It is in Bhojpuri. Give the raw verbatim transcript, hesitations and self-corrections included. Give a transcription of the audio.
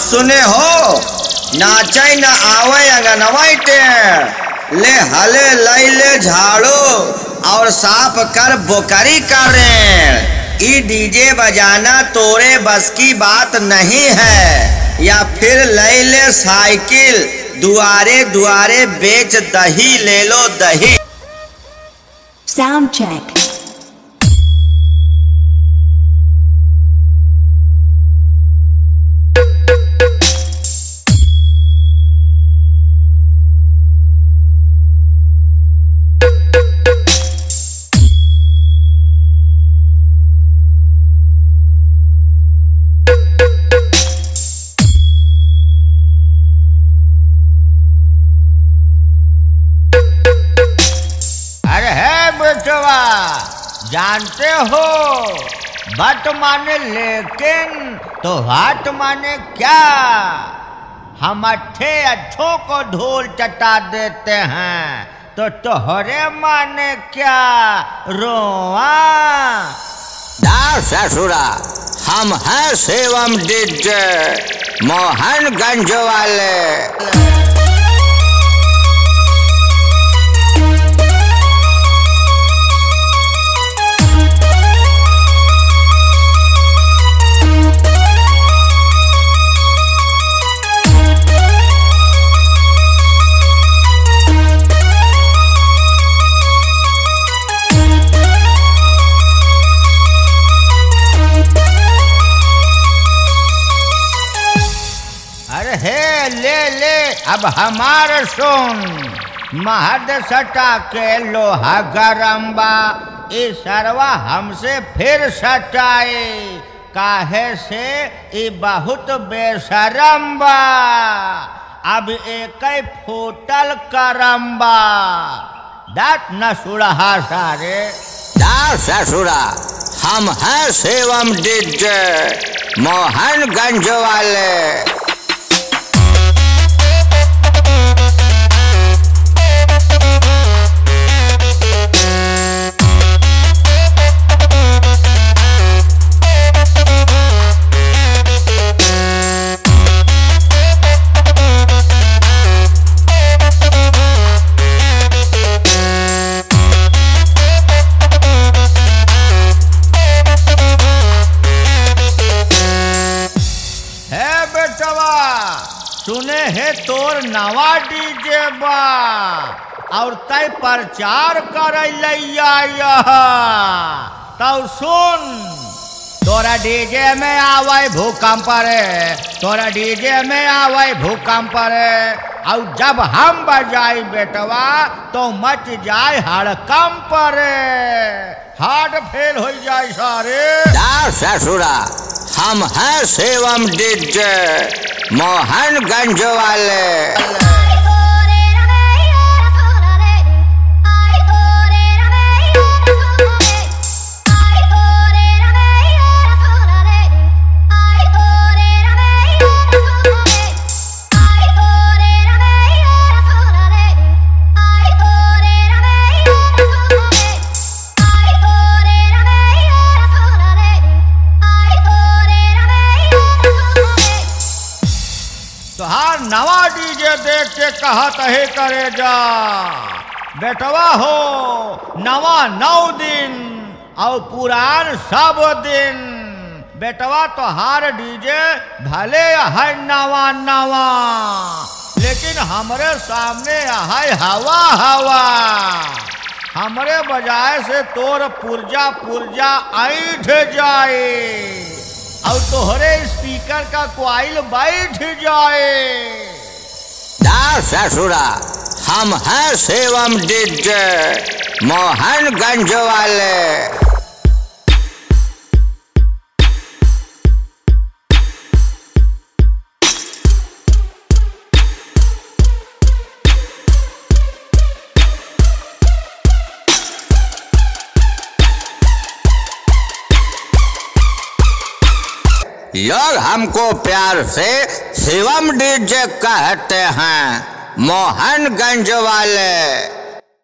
सुने हो, नाचे न आवे अंगनवाई टेढ़ ले हले लई ले झाड़ू और साफ कर बोकरी करे। ई डीजे बजाना तोरे बस की बात नहीं है, या फिर लई ले साइकिल दुआरे दुआरे बेच दही ले लो दही। Sound check. जानते हो बट माने लेकिन तो हाथ माने क्या। हम अच्छे अच्छों को धूल चटा देते हैं तो तोहरे माने क्या रोआ। दार ससुरा, हम हैं शिवम डीजे मोहनगंज वाले। हे ले ले अब हमारे सुन, महद सटा के लोहा गरम्बा ई सरवा हमसे फिर सटाए, काहे से ई बहुत बेशरम्बा। अब एक फूटल करम्बा दात न सुरहा सारे। दार ससुरा, हम हैं शिवम डीजे मोहनगंज वाले। सुने है तोर नवा डीजे बा और तय प्रचार कर लिया तब सुन। तोरा डीजे में आवे भूकंप रे, तोरा डीजे में आवे भूकंप रे, और जब हम बजाई बेटवा तो मच जाए हड़कंप रे, हार्ट फेल हो जाए सारे। दार ससुरा, हम हैं शिवम डीजे मोहनगंज वाले। तोहार नवा डीजे देख के कहत है करे जा बेटवा हो, नवा नौ दिन और पुरान सब दिन। बेटवा तोहार डीजे भले है नवा नवा, लेकिन हमरे सामने है हवा हवा। हमरे बजाय से तोर पुर्जा पुर्जा ऐठ जाए और तोहरे स्पीकर का क्वाइल बैठ जाए। दार ससुरा, हम हैं शिवम डीजे मोहनगंज वाले। लोग हमको प्यार से शिवम डीजे कहते हैं मोहनगंज वाले।